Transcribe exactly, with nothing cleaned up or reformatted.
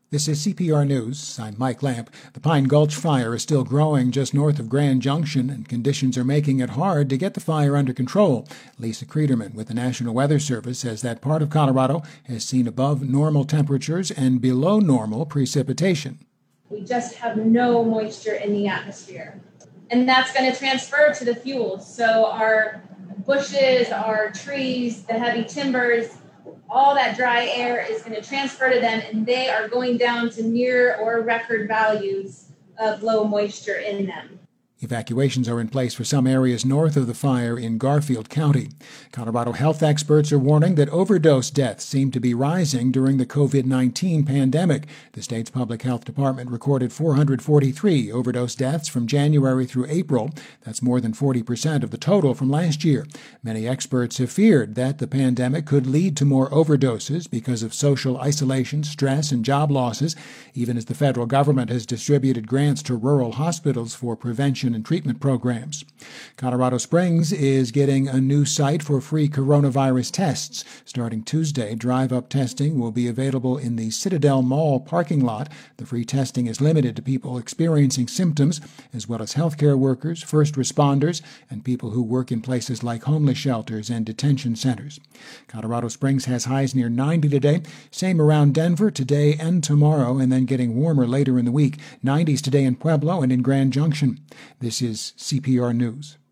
This is C P R News. I'm Mike Lamp. The Pine Gulch fire is still growing just north of Grand Junction, and conditions are making it hard to get the fire under control. Lisa Creederman with the National Weather Service says that part of Colorado has seen above normal temperatures and below normal precipitation. We just have no moisture in the atmosphere, and that's going to transfer to the fuels. So our bushes, our trees, the heavy timbers, all that dry air is going to transfer to them, and they are going down to near or record values of low moisture in them. Evacuations are in place for some areas north of the fire in Garfield County. Colorado health experts are warning that overdose deaths seem to be rising during the covid nineteen pandemic. The state's public health department recorded four hundred forty-three overdose deaths from January through April. That's more than forty percent of the total from last year. Many experts have feared that the pandemic could lead to more overdoses because of social isolation, stress, and job losses, even as the federal government has distributed grants to rural hospitals for prevention and treatment programs. Colorado Springs is getting a new site for free coronavirus tests. Starting Tuesday, drive-up testing will be available in the Citadel Mall parking lot. The free testing is limited to people experiencing symptoms, as well as healthcare workers, first responders, and people who work in places like homeless shelters and detention centers. Colorado Springs has highs near ninety today, same around Denver today and tomorrow, and then getting warmer later in the week. nineties today in Pueblo and in Grand Junction. This is C P R News.